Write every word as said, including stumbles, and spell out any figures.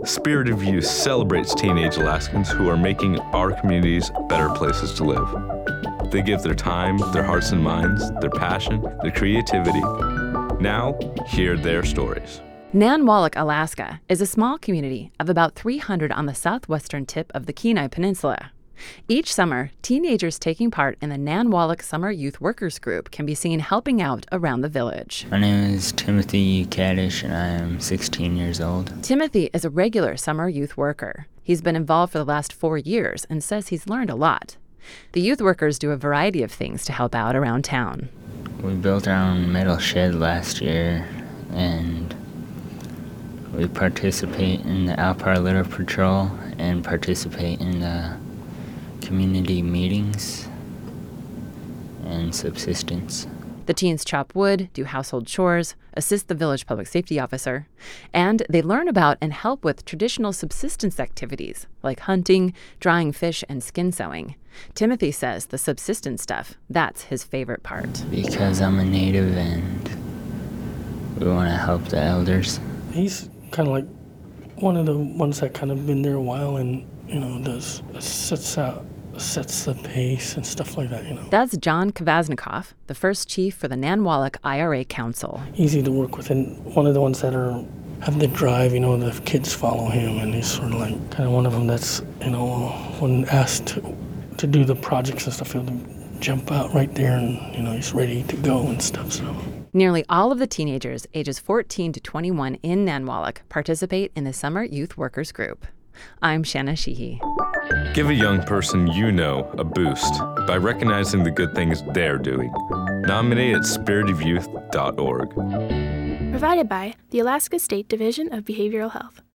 Spirit of Youth celebrates teenage Alaskans who are making our communities better places to live. They give their time, their hearts and minds, their passion, their creativity. Now, hear their stories. Nanwalek, Alaska, is a small community of about three hundred on the southwestern tip of the Kenai Peninsula. Each summer, teenagers taking part in the Nanwalek Summer Youth Workers Group can be seen helping out around the village. My name is Timothy Kaddish, and I am sixteen years old. Timothy is a regular summer youth worker. He's been involved for the last four years and says he's learned a lot. The youth workers do a variety of things to help out around town. We built our own metal shed last year, and we participate in the Alpar Litter Patrol and participate in the community meetings and subsistence. The teens chop wood, do household chores, assist the village public safety officer, and they learn about and help with traditional subsistence activities like hunting, drying fish, and skin sewing. Timothy says the subsistence stuff, that's his favorite part. Because I'm a native and we want to help the elders. He's kind of like one of the ones that kind of been there a while and, you know, does sets out, sets the pace and stuff like that, you know. That's John Kvasnikoff, the first chief for the Nanwalek I R A Council. Easy to work with, and one of the ones that are have the drive, you know, the kids follow him, and he's sort of like kind of one of them that's, you know, when asked to, to do the projects and stuff, he'll jump out right there and, you know, he's ready to go and stuff, so. Nearly all of the teenagers ages fourteen to twenty-one in Nanwalek participate in the Summer Youth Workers Group. I'm Shanna Sheehy. Give a young person you know a boost by recognizing the good things they're doing. Nominate at spirit of youth dot org. Provided by the Alaska State Division of Behavioral Health.